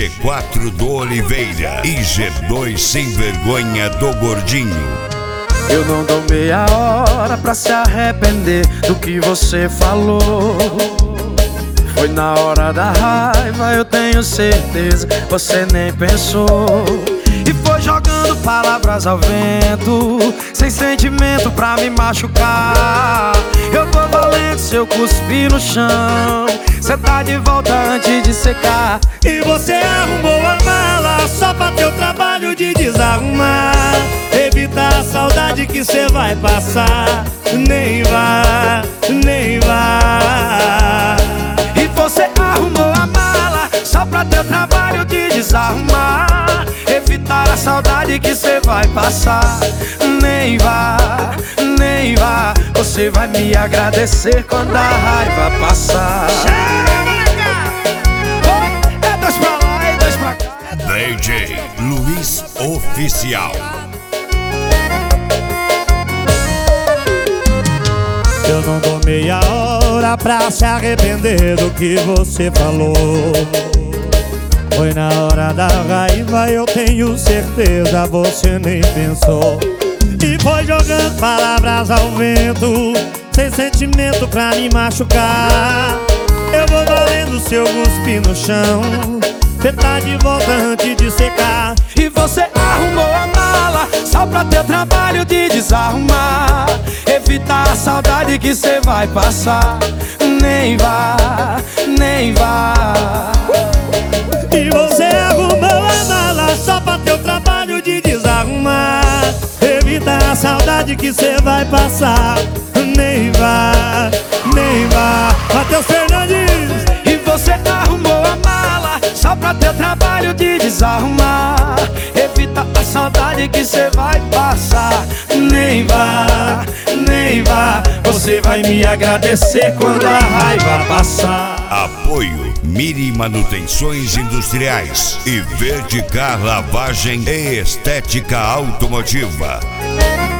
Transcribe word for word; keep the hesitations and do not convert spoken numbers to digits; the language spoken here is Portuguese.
G quatro do Oliveira e G dois Sem Vergonha do Gordinho. Eu não dou meia hora pra se arrepender do que você falou. Foi na hora da raiva, eu tenho certeza, você nem pensou. E foi jogando palavras ao vento, sem sentimento pra me machucar. Eu tô valendo se eu cuspir no chão, cê tá de volta antes de secar. E você arrumou a mala só pra ter o trabalho de desarrumar. Evitar a saudade que cê vai passar. Nem vá, nem vá. E você arrumou a mala só pra ter o trabalho de desarrumar. Evitar a saudade que cê vai passar. Nem vá, nem vá. Você vai me agradecer quando a raiva passar. É dois pra lá e dois pra cá. D J Luiz Oficial. Eu não dou meia hora pra se arrepender do que você falou. Foi na hora da raiva, eu tenho certeza, você nem pensou. E foi jogando palavras ao vento, sem sentimento pra me machucar. Eu vou valendo se eu cuspir no chão, cê tá de volta antes de secar. E você arrumou a mala só pra ter trabalho de desarrumar. Evitar a saudade que cê vai passar. Nem vá, nem vá. E você arrumou a mala só pra ter o trabalho de desarrumar. Evitar a saudade que cê vai passar. Nem vá, nem vá. Matheus Fernandes. E você arrumou a mala só pra ter trabalho de desarrumar. Evita a saudade que cê vai passar. Nem vá, nem vá. Você vai me agradecer quando a raiva passar. Apoio Miri Manutenções Industriais e Verticar Lavagem e Estética Automotiva.